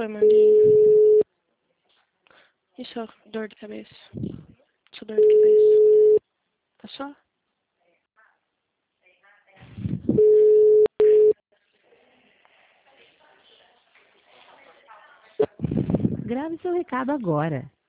foi, Mandinho? E só dor de cabeça? Só dor de cabeça? Tá só? Grave seu recado agora.